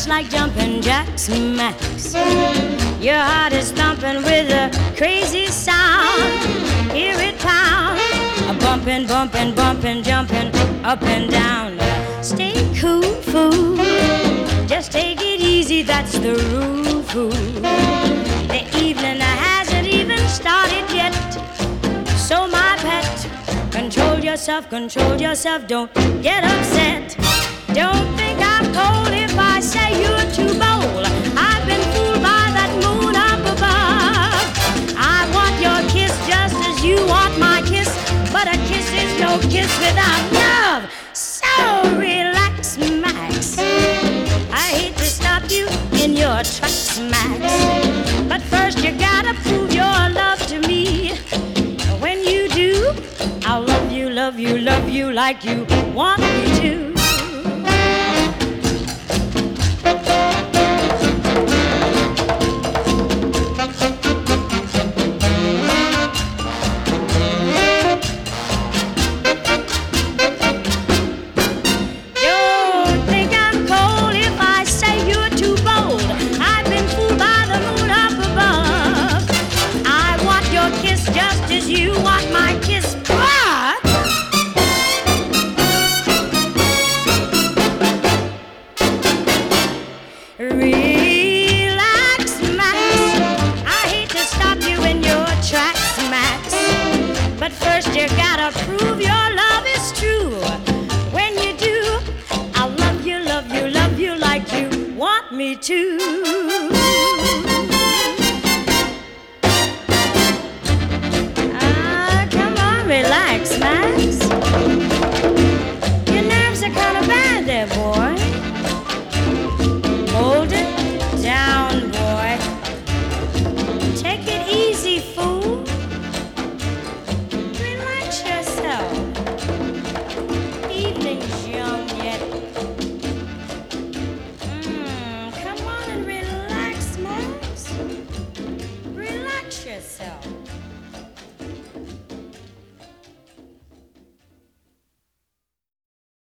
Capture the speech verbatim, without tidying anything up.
just like jumping jacks, Max. Your heart is thumping with a crazy sound. Hear it pound, a bumping, bumping, bumping, jumping up and down. Stay cool, fool. Just take it easy, that's the rule, fool. The evening hasn't even started yet. So my pet, control yourself, control yourself, don't get upset. Don't think I'm cold if I say you're too bold. I've been fooled by that moon up above. I want your kiss just as you want my kiss, but a kiss is no kiss without love. So relax, Max. I hate to stop you in your tracks, Max, but first you gotta prove your love to me. When you do, I'll love you, love you, love you like you want me to. Relax, Max. I hate to stop you in your tracks, Max, but first you gotta prove your love is true. When you do, I'll love you, love you, love you like you want me to. Ah, come on, relax, Max.